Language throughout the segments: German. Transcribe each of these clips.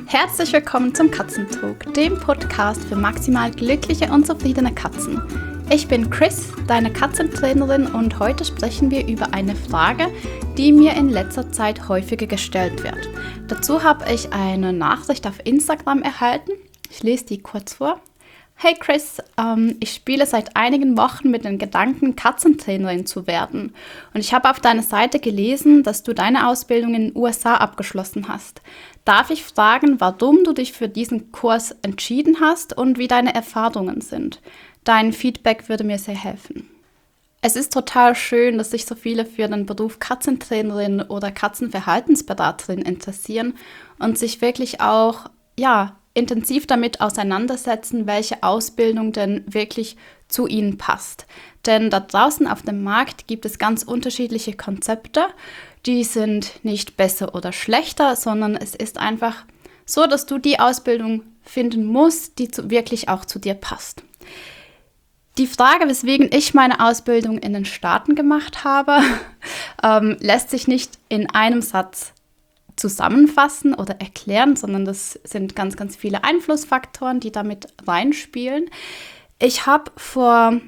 Herzlich willkommen zum Katzentalk, dem Podcast für maximal glückliche und zufriedene Katzen. Ich bin Chris, deine Katzentrainerin, und heute sprechen wir über eine Frage, die mir in letzter Zeit häufiger gestellt wird. Dazu habe ich eine Nachricht auf Instagram erhalten. Ich lese die kurz vor. Hey Chris, ich spiele seit einigen Wochen mit den Gedanken, Katzentrainerin zu werden. Und ich habe auf deiner Seite gelesen, dass du deine Ausbildung in den USA abgeschlossen hast. Darf ich fragen, warum du dich für diesen Kurs entschieden hast und wie deine Erfahrungen sind? Dein Feedback würde mir sehr helfen. Es ist total schön, dass sich so viele für den Beruf Katzentrainerin oder Katzenverhaltensberaterin interessieren und sich wirklich auch, intensiv damit auseinandersetzen, welche Ausbildung denn wirklich zu ihnen passt. Denn da draußen auf dem Markt gibt es ganz unterschiedliche Konzepte. Die sind nicht besser oder schlechter, sondern es ist einfach so, dass du die Ausbildung finden musst, die wirklich auch zu dir passt. Die Frage, weswegen ich meine Ausbildung in den Staaten gemacht habe, lässt sich nicht in einem Satz zusammenfassen oder erklären, sondern das sind ganz, ganz viele Einflussfaktoren, die damit reinspielen. Ich habe vor,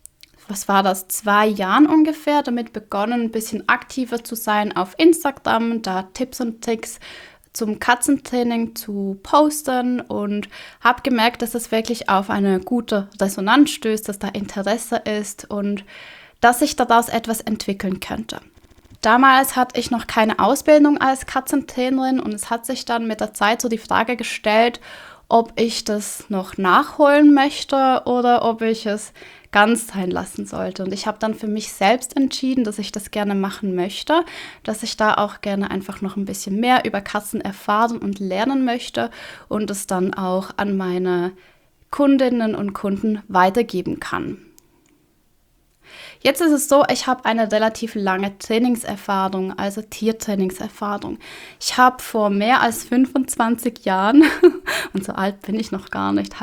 2 Jahren ungefähr damit begonnen, ein bisschen aktiver zu sein auf Instagram, da Tipps und Tricks zum Katzentraining zu posten und habe gemerkt, dass das wirklich auf eine gute Resonanz stößt, dass da Interesse ist und dass sich daraus etwas entwickeln könnte. Damals hatte ich noch keine Ausbildung als Katzentrainerin und es hat sich dann mit der Zeit so die Frage gestellt, ob ich das noch nachholen möchte oder ob ich es ganz sein lassen sollte. Und ich habe dann für mich selbst entschieden, dass ich das gerne machen möchte, dass ich da auch gerne einfach noch ein bisschen mehr über Katzen erfahren und lernen möchte und es dann auch an meine Kundinnen und Kunden weitergeben kann. Jetzt ist es so, ich habe eine relativ lange Trainingserfahrung, also Tiertrainingserfahrung. Ich habe vor mehr als 25 Jahren, und so alt bin ich noch gar nicht,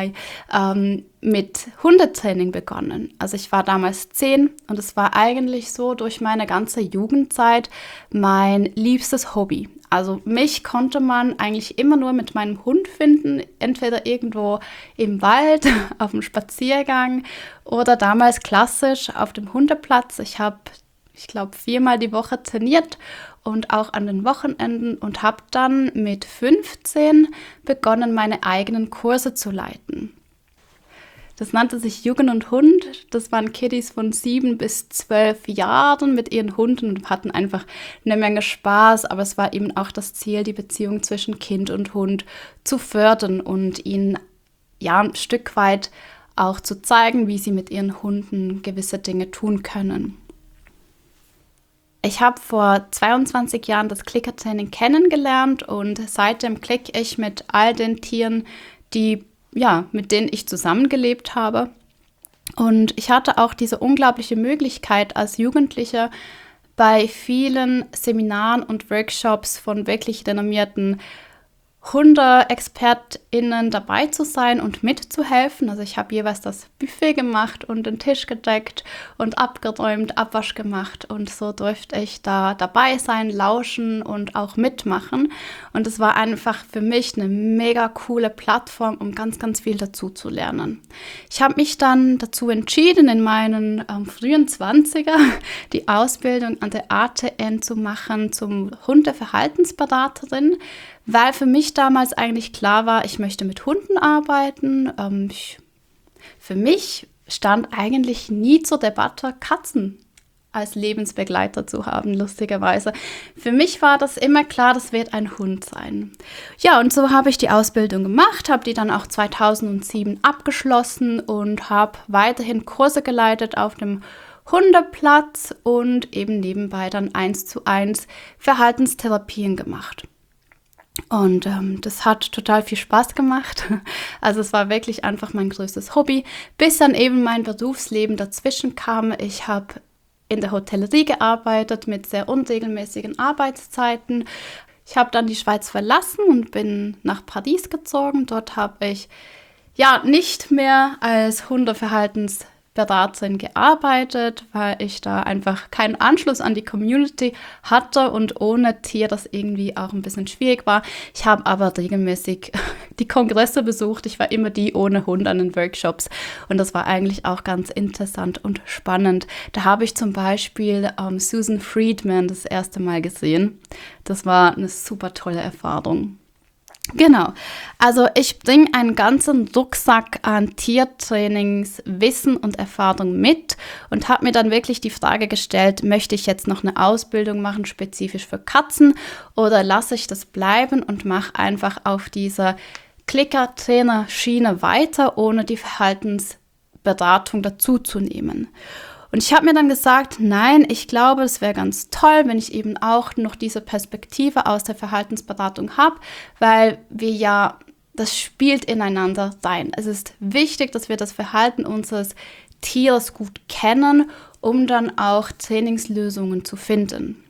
mit Hundetraining begonnen. Also ich war damals 10 und es war eigentlich so durch meine ganze Jugendzeit mein liebstes Hobby. Also mich konnte man eigentlich immer nur mit meinem Hund finden, entweder irgendwo im Wald, auf dem Spaziergang oder damals klassisch auf dem Hundeplatz. Ich habe, 4-mal die Woche trainiert und auch an den Wochenenden und habe dann mit 15 begonnen, meine eigenen Kurse zu leiten. Das nannte sich Jugend und Hund. Das waren Kiddies von 7 bis 12 Jahren mit ihren Hunden und hatten einfach eine Menge Spaß. Aber es war eben auch das Ziel, die Beziehung zwischen Kind und Hund zu fördern und ihnen ein Stück weit auch zu zeigen, wie sie mit ihren Hunden gewisse Dinge tun können. Ich habe vor 22 Jahren das Klickertraining kennengelernt und seitdem klicke ich mit all den Tieren, mit denen ich zusammengelebt habe. Und ich hatte auch diese unglaubliche Möglichkeit als Jugendliche bei vielen Seminaren und Workshops von wirklich renommierten HundeexpertInnen dabei zu sein und mitzuhelfen. Also ich habe jeweils das Buffet gemacht und den Tisch gedeckt und abgeräumt, Abwasch gemacht und so durfte ich da dabei sein, lauschen und auch mitmachen. Und es war einfach für mich eine mega coole Plattform, um ganz, ganz viel dazu zu lernen. Ich habe mich dann dazu entschieden, in meinen frühen 20er die Ausbildung an der ATN zu machen zum Hundeverhaltensberaterin, weil für mich damals eigentlich klar war, ich möchte mit Hunden arbeiten. Für mich stand eigentlich nie zur Debatte, Katzen als Lebensbegleiter zu haben, lustigerweise. Für mich war das immer klar, das wird ein Hund sein. Ja, und so habe ich die Ausbildung gemacht, habe die dann auch 2007 abgeschlossen und habe weiterhin Kurse geleitet auf dem Hundeplatz und eben nebenbei dann 1:1 Verhaltenstherapien gemacht. Und das hat total viel Spaß gemacht. Also es war wirklich einfach mein größtes Hobby, bis dann eben mein Berufsleben dazwischen kam. Ich habe in der Hotellerie gearbeitet mit sehr unregelmäßigen Arbeitszeiten. Ich habe dann die Schweiz verlassen und bin nach Paris gezogen. Dort habe ich nicht mehr als Hundeverhaltensberaterin Beraterin gearbeitet, weil ich da einfach keinen Anschluss an die Community hatte und ohne Tier das irgendwie auch ein bisschen schwierig war. Ich habe aber regelmäßig die Kongresse besucht. Ich war immer die ohne Hund an den Workshops und das war eigentlich auch ganz interessant und spannend. Da habe ich zum Beispiel Susan Friedman das erste Mal gesehen. Das war eine super tolle Erfahrung. Genau, also ich bringe einen ganzen Rucksack an Tiertrainings, Wissen und Erfahrung mit und habe mir dann wirklich die Frage gestellt, möchte ich jetzt noch eine Ausbildung machen, spezifisch für Katzen, oder lasse ich das bleiben und mache einfach auf dieser Clicker-Trainer-Schiene weiter, ohne die Verhaltensberatung dazuzunehmen. Und ich habe mir dann gesagt, nein, ich glaube, es wäre ganz toll, wenn ich eben auch noch diese Perspektive aus der Verhaltensberatung habe, weil das spielt ineinander rein. Es ist wichtig, dass wir das Verhalten unseres Tieres gut kennen, um dann auch Trainingslösungen zu finden.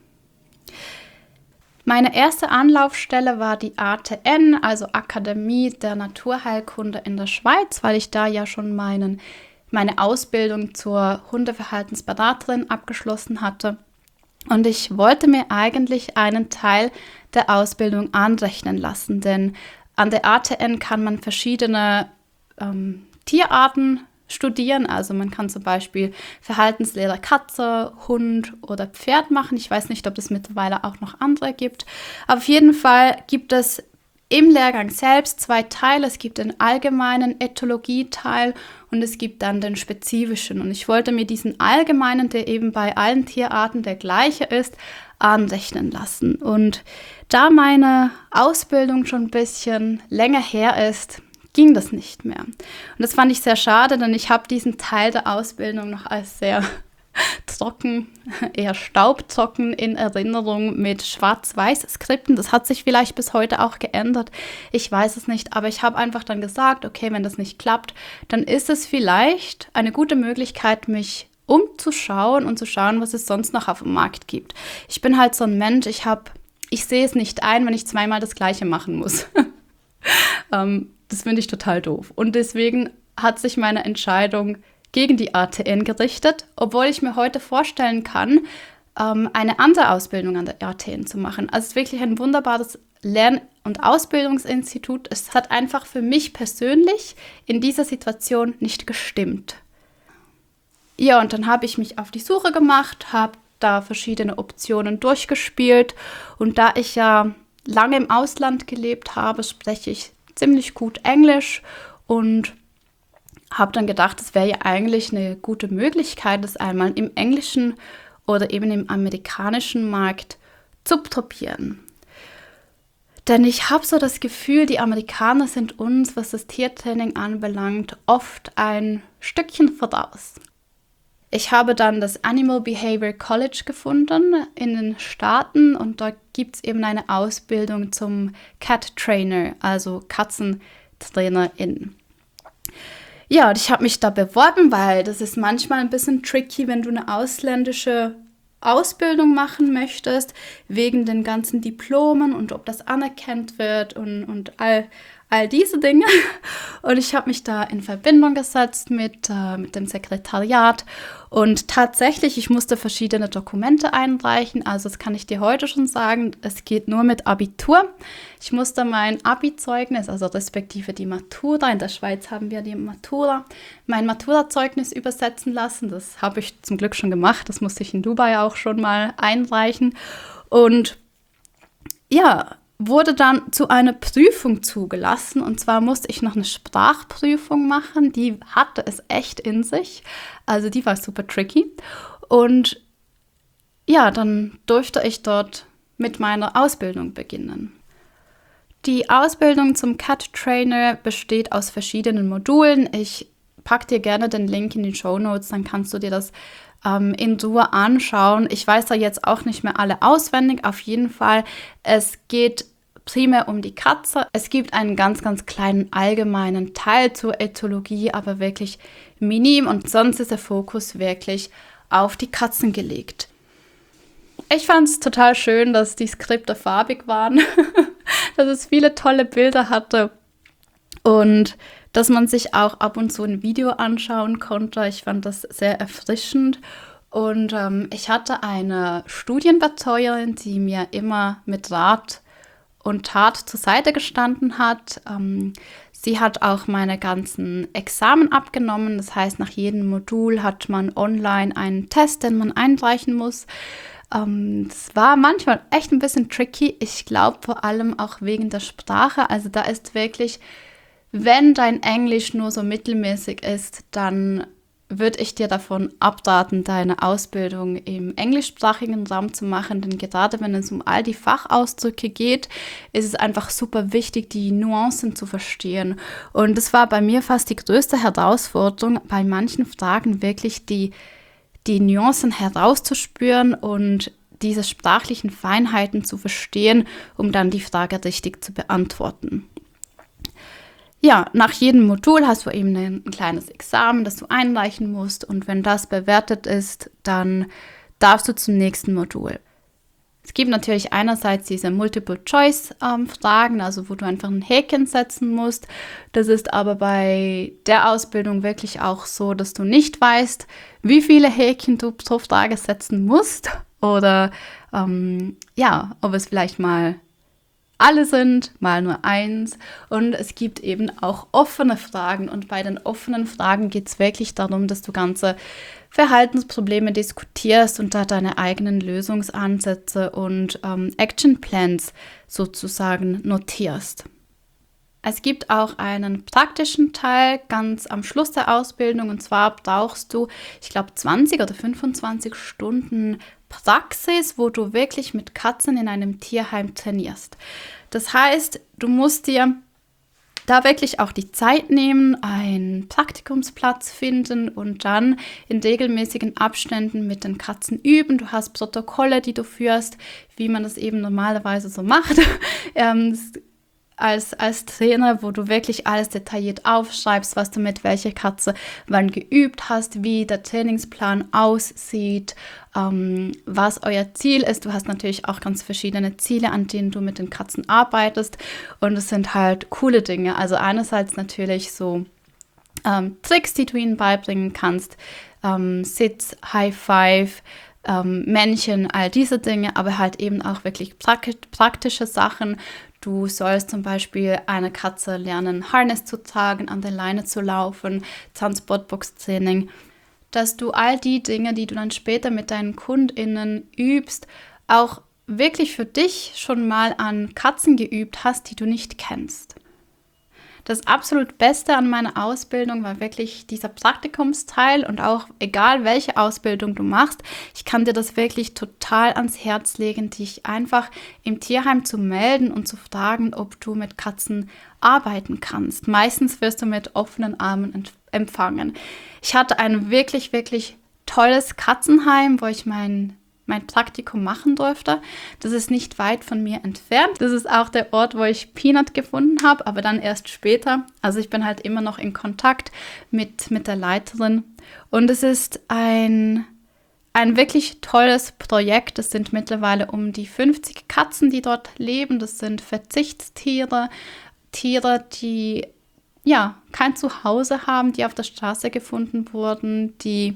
Meine erste Anlaufstelle war die ATN, also Akademie der Naturheilkunde in der Schweiz, weil ich da ja schon meine Ausbildung zur Hundeverhaltensberaterin abgeschlossen hatte. Und ich wollte mir eigentlich einen Teil der Ausbildung anrechnen lassen, denn an der ATN kann man verschiedene Tierarten studieren. Also man kann zum Beispiel Verhaltenslehre Katze, Hund oder Pferd machen. Ich weiß nicht, ob es mittlerweile auch noch andere gibt. Aber auf jeden Fall gibt es im Lehrgang selbst 2 Teile. Es gibt den allgemeinen Ethologie-Teil und es gibt dann den spezifischen. Und ich wollte mir diesen allgemeinen, der eben bei allen Tierarten der gleiche ist, anrechnen lassen. Und da meine Ausbildung schon ein bisschen länger her ist, ging das nicht mehr. Und das fand ich sehr schade, denn ich habe diesen Teil der Ausbildung noch als sehr trocken, eher staubtrocken in Erinnerung mit Schwarz-Weiß-Skripten. Das hat sich vielleicht bis heute auch geändert. Ich weiß es nicht, aber ich habe einfach dann gesagt, okay, wenn das nicht klappt, dann ist es vielleicht eine gute Möglichkeit, mich umzuschauen und zu schauen, was es sonst noch auf dem Markt gibt. Ich bin halt so ein Mensch, ich sehe es nicht ein, wenn ich zweimal das Gleiche machen muss. Das finde ich total doof. Und deswegen hat sich meine Entscheidung gegen die ATN gerichtet, obwohl ich mir heute vorstellen kann, eine andere Ausbildung an der ATN zu machen. Also es ist wirklich ein wunderbares Lern- und Ausbildungsinstitut. Es hat einfach für mich persönlich in dieser Situation nicht gestimmt. Ja, und dann habe ich mich auf die Suche gemacht, habe da verschiedene Optionen durchgespielt. Und da ich ja lange im Ausland gelebt habe, spreche ich ziemlich gut Englisch und habe dann gedacht, es wäre ja eigentlich eine gute Möglichkeit, das einmal im englischen oder eben im amerikanischen Markt zu probieren. Denn ich habe so das Gefühl, die Amerikaner sind uns, was das Tiertraining anbelangt, oft ein Stückchen voraus. Ich habe dann das Animal Behavior College gefunden in den Staaten und dort gibt es eben eine Ausbildung zum Cat Trainer, also Katzentrainerin. Ja, und ich habe mich da beworben, weil das ist manchmal ein bisschen tricky, wenn du eine ausländische Ausbildung machen möchtest, wegen den ganzen Diplomen und ob das anerkannt wird und all diese Dinge. Und ich habe mich da in Verbindung gesetzt mit dem Sekretariat und tatsächlich, ich musste verschiedene Dokumente einreichen, also das kann ich dir heute schon sagen, es geht nur mit Abitur. Ich musste mein Abi-Zeugnis, also respektive die Matura, in der Schweiz haben wir die Matura, mein Matura-Zeugnis übersetzen lassen. Das habe ich zum Glück schon gemacht, das musste ich in Dubai auch schon mal einreichen und ja, wurde dann zu einer Prüfung zugelassen und zwar musste ich noch eine Sprachprüfung machen, die hatte es echt in sich, also die war super tricky und ja, dann durfte ich dort mit meiner Ausbildung beginnen. Die Ausbildung zum Cat Trainer besteht aus verschiedenen Modulen. Ich packe dir gerne den Link in die Shownotes, dann kannst du dir das in Ruhe anschauen. Ich weiß da jetzt auch nicht mehr alle auswendig. Auf jeden Fall, es geht primär um die Katze. Es gibt einen ganz, ganz kleinen allgemeinen Teil zur Ethologie, aber wirklich minim und sonst ist der Fokus wirklich auf die Katzen gelegt. Ich fand es total schön, dass die Skripte farbig waren, dass es viele tolle Bilder hatte und dass man sich auch ab und zu ein Video anschauen konnte. Ich fand das sehr erfrischend. Und ich hatte eine Studienbetreuerin, die mir immer mit Rat und Tat zur Seite gestanden hat. Sie hat auch meine ganzen Examen abgenommen. Das heißt, nach jedem Modul hat man online einen Test, den man einreichen muss. Es war manchmal echt ein bisschen tricky. Ich glaube vor allem auch wegen der Sprache. Also da ist wirklich, wenn dein Englisch nur so mittelmäßig ist, dann würde ich dir davon abraten, deine Ausbildung im englischsprachigen Raum zu machen, denn gerade wenn es um all die Fachausdrücke geht, ist es einfach super wichtig, die Nuancen zu verstehen. Und das war bei mir fast die größte Herausforderung, bei manchen Fragen wirklich die Nuancen herauszuspüren und diese sprachlichen Feinheiten zu verstehen, um dann die Frage richtig zu beantworten. Ja, nach jedem Modul hast du eben ein kleines Examen, das du einreichen musst, und wenn das bewertet ist, dann darfst du zum nächsten Modul. Es gibt natürlich einerseits diese Multiple-Choice-Fragen, also wo du einfach ein Häkchen setzen musst. Das ist aber bei der Ausbildung wirklich auch so, dass du nicht weißt, wie viele Häkchen du pro Frage setzen musst oder ob es vielleicht mal alle sind, mal nur eins. Und es gibt eben auch offene Fragen. Und bei den offenen Fragen geht es wirklich darum, dass du ganze Verhaltensprobleme diskutierst und da deine eigenen Lösungsansätze und Action Plans sozusagen notierst. Es gibt auch einen praktischen Teil ganz am Schluss der Ausbildung, und zwar brauchst du, ich glaube, 20 oder 25 Stunden Praxis, wo du wirklich mit Katzen in einem Tierheim trainierst. Das heißt, du musst dir da wirklich auch die Zeit nehmen, einen Praktikumsplatz finden und dann in regelmäßigen Abständen mit den Katzen üben. Du hast Protokolle, die du führst, wie man das eben normalerweise so macht. Als Trainer, wo du wirklich alles detailliert aufschreibst, was du mit welcher Katze wann geübt hast, wie der Trainingsplan aussieht, was euer Ziel ist. Du hast natürlich auch ganz verschiedene Ziele, an denen du mit den Katzen arbeitest, und es sind halt coole Dinge. Also einerseits natürlich so Tricks, die du ihnen beibringen kannst, Sitz, High Five, Männchen, all diese Dinge, aber halt eben auch wirklich praktische Sachen. Du sollst zum Beispiel eine Katze lernen, Harness zu tragen, an der Leine zu laufen, Transportbox-Training, dass du all die Dinge, die du dann später mit deinen KundInnen übst, auch wirklich für dich schon mal an Katzen geübt hast, die du nicht kennst. Das absolut Beste an meiner Ausbildung war wirklich dieser Praktikumsteil, und auch egal welche Ausbildung du machst, ich kann dir das wirklich total ans Herz legen, dich einfach im Tierheim zu melden und zu fragen, ob du mit Katzen arbeiten kannst. Meistens wirst du mit offenen Armen empfangen. Ich hatte ein wirklich, wirklich tolles Katzenheim, wo ich mein Praktikum machen durfte. Das ist nicht weit von mir entfernt. Das ist auch der Ort, wo ich Peanut gefunden habe, aber dann erst später. Also ich bin halt immer noch in Kontakt mit der Leiterin. Und es ist ein wirklich tolles Projekt. Es sind mittlerweile um die 50 Katzen, die dort leben. Das sind Verzichtstiere, Tiere, die kein Zuhause haben, die auf der Straße gefunden wurden, die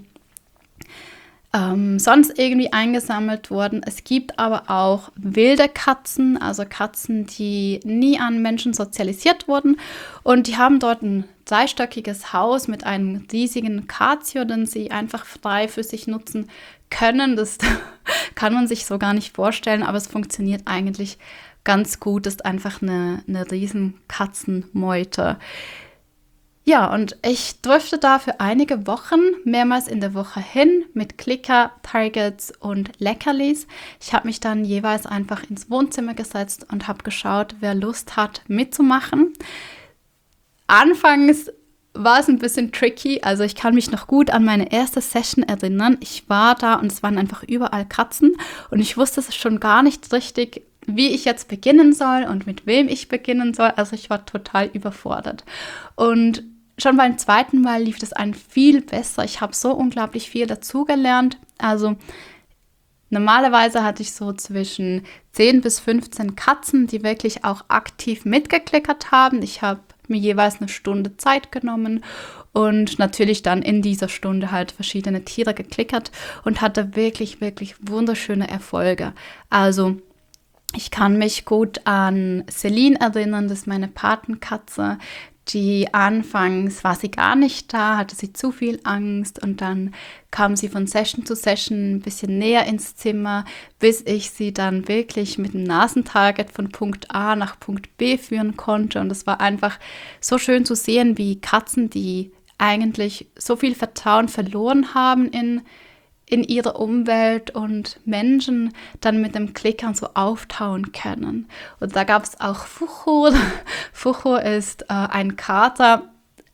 sonst irgendwie eingesammelt wurden. Es gibt aber auch wilde Katzen, also Katzen, die nie an Menschen sozialisiert wurden, und die haben dort ein dreistöckiges Haus mit einem riesigen Catio, den sie einfach frei für sich nutzen können. Das kann man sich so gar nicht vorstellen, aber es funktioniert eigentlich ganz gut. Das ist einfach eine riesen Katzenmeute. Ja, und ich durfte da für einige Wochen mehrmals in der Woche hin mit Klicker, Targets und Leckerlis. Ich habe mich dann jeweils einfach ins Wohnzimmer gesetzt und habe geschaut, wer Lust hat mitzumachen. Anfangs war es ein bisschen tricky, also ich kann mich noch gut an meine erste Session erinnern. Ich war da und es waren einfach überall Katzen, und ich wusste es schon gar nicht richtig, wie ich jetzt beginnen soll und mit wem ich beginnen soll. Also ich war total überfordert. Und schon beim zweiten Mal lief das ein viel besser. Ich habe so unglaublich viel dazugelernt. Also normalerweise hatte ich so zwischen 10 bis 15 Katzen, die wirklich auch aktiv mitgeklickert haben. Ich habe mir jeweils eine Stunde Zeit genommen und natürlich dann in dieser Stunde halt verschiedene Tiere geklickert und hatte wirklich, wirklich wunderschöne Erfolge. Also ich kann mich gut an Celine erinnern, das ist meine Patenkatze, die anfangs war sie gar nicht da, hatte sie zu viel Angst und dann kam sie von Session zu Session ein bisschen näher ins Zimmer, bis ich sie dann wirklich mit dem Nasentarget von Punkt A nach Punkt B führen konnte. Und es war einfach so schön zu sehen, wie Katzen, die eigentlich so viel Vertrauen verloren haben in ihrer Umwelt und Menschen dann mit dem Klickern so auftauen können. Und da gab es auch Fucho. Fucho ist ein Kater,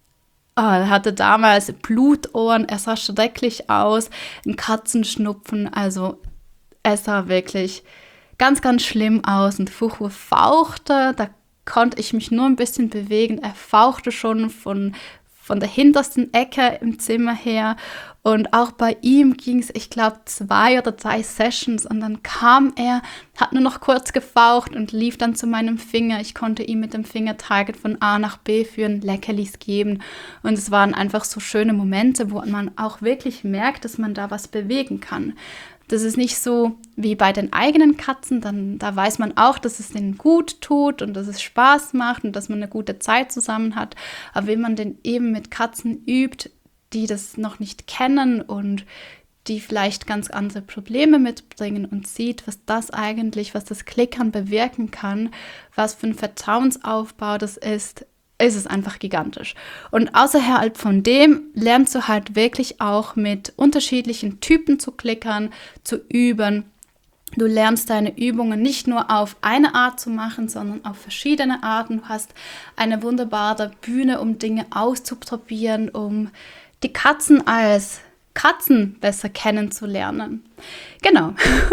er hatte damals Blutohren, er sah schrecklich aus, ein Katzenschnupfen, also es sah wirklich ganz, ganz schlimm aus. Und Fucho fauchte, da konnte ich mich nur ein bisschen bewegen, er fauchte schon von der hintersten Ecke im Zimmer her. Und auch bei ihm ging es, ich glaube, 2 oder 3 Sessions. Und dann kam er, hat nur noch kurz gefaucht und lief dann zu meinem Finger. Ich konnte ihm mit dem Fingertarget von A nach B führen, Leckerlis geben. Und es waren einfach so schöne Momente, wo man auch wirklich merkt, dass man da was bewegen kann. Das ist nicht so wie bei den eigenen Katzen, da weiß man auch, dass es denen gut tut und dass es Spaß macht und dass man eine gute Zeit zusammen hat. Aber wenn man denn eben mit Katzen übt, die das noch nicht kennen und die vielleicht ganz andere Probleme mitbringen und sieht, was das Klickern bewirken kann, was für ein Vertrauensaufbau das ist es einfach gigantisch. Und außerhalb von dem lernst du halt wirklich auch mit unterschiedlichen Typen zu klickern, zu üben. Du lernst deine Übungen nicht nur auf eine Art zu machen, sondern auf verschiedene Arten. Du hast eine wunderbare Bühne, um Dinge auszuprobieren, um die Katzen als Katzen besser kennenzulernen. Genau.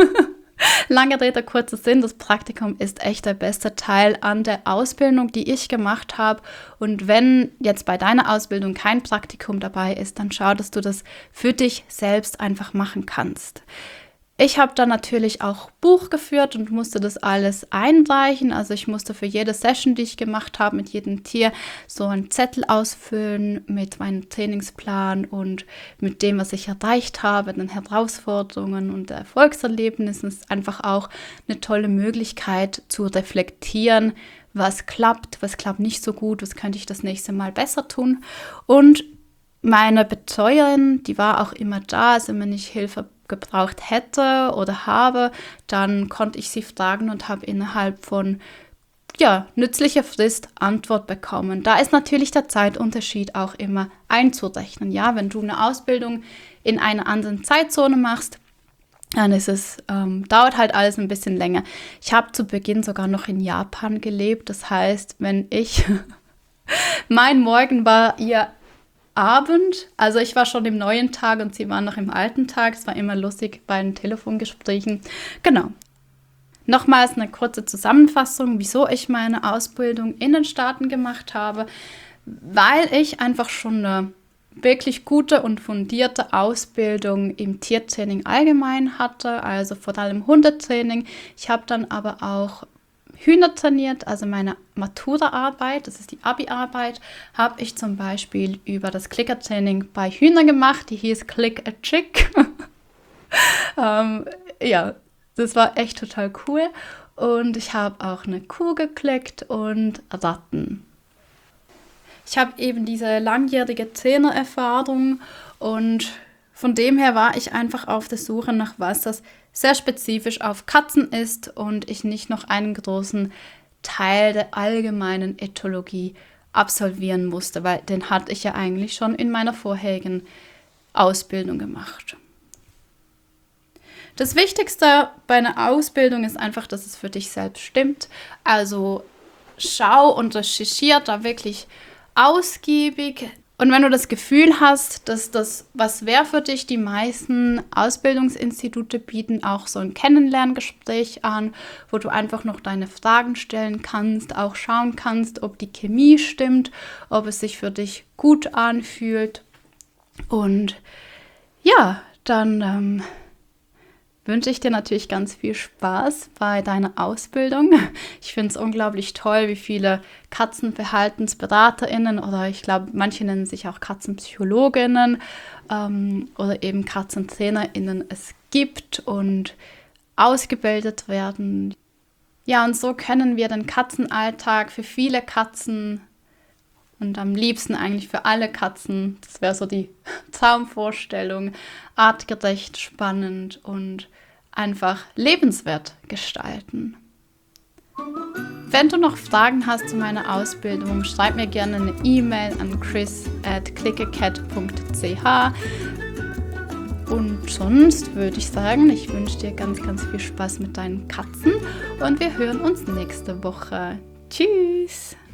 Lange Rede, kurzer Sinn, das Praktikum ist echt der beste Teil an der Ausbildung, die ich gemacht habe. Und wenn jetzt bei deiner Ausbildung kein Praktikum dabei ist, dann schau, dass du das für dich selbst einfach machen kannst. Ich habe dann natürlich auch Buch geführt und musste das alles einreichen. Also ich musste für jede Session, die ich gemacht habe, mit jedem Tier so einen Zettel ausfüllen mit meinem Trainingsplan und mit dem, was ich erreicht habe, den Herausforderungen und Erfolgserlebnissen. Es ist einfach auch eine tolle Möglichkeit zu reflektieren, was klappt nicht so gut, was könnte ich das nächste Mal besser tun. Und meine Betreuerin, die war auch immer da, also wenn ich Hilfe gebraucht hätte oder habe, dann konnte ich sie fragen und habe innerhalb von nützlicher Frist Antwort bekommen. Da ist natürlich der Zeitunterschied auch immer einzurechnen. Ja, wenn du eine Ausbildung in einer anderen Zeitzone machst, dann ist es, dauert halt alles ein bisschen länger. Ich habe zu Beginn sogar noch in Japan gelebt. Das heißt, mein Morgen war ihr Abend, also ich war schon im neuen Tag und sie waren noch im alten Tag. Es war immer lustig bei den Telefongesprächen. Genau. Nochmals eine kurze Zusammenfassung, wieso ich meine Ausbildung in den Staaten gemacht habe, weil ich einfach schon eine wirklich gute und fundierte Ausbildung im Tiertraining allgemein hatte, also vor allem Hundetraining. Ich habe dann aber auch Hühner trainiert, also meine Matura-Arbeit, das ist die Abi-Arbeit, habe ich zum Beispiel über das Clicker-Training bei Hühnern gemacht, die hieß Click a Chick. Das war echt total cool und ich habe auch eine Kuh geklickt und Ratten. Ich habe eben diese langjährige Trainererfahrung und von dem her war ich einfach auf der Suche nach was, das sehr spezifisch auf Katzen ist und ich nicht noch einen großen Teil der allgemeinen Ethologie absolvieren musste, weil den hatte ich ja eigentlich schon in meiner vorherigen Ausbildung gemacht. Das Wichtigste bei einer Ausbildung ist einfach, dass es für dich selbst stimmt. Also schau und recherchiere da wirklich ausgiebig. Und wenn du das Gefühl hast, dass das was wäre für dich, die meisten Ausbildungsinstitute bieten auch so ein Kennenlerngespräch an, wo du einfach noch deine Fragen stellen kannst, auch schauen kannst, ob die Chemie stimmt, ob es sich für dich gut anfühlt. Und ja, dann wünsche ich dir natürlich ganz viel Spaß bei deiner Ausbildung. Ich finde es unglaublich toll, wie viele KatzenverhaltensberaterInnen oder ich glaube, manche nennen sich auch KatzenpsychologInnen oder eben KatzentrainerInnen es gibt und ausgebildet werden. Ja, und so können wir den Katzenalltag für viele Katzen und am liebsten eigentlich für alle Katzen, das wäre so die Traumvorstellung, artgerecht, spannend und einfach lebenswert gestalten. Wenn du noch Fragen hast zu meiner Ausbildung, schreib mir gerne eine E-Mail an chris@clickacat.ch. Und sonst würde ich sagen, ich wünsche dir ganz, ganz viel Spaß mit deinen Katzen und wir hören uns nächste Woche. Tschüss!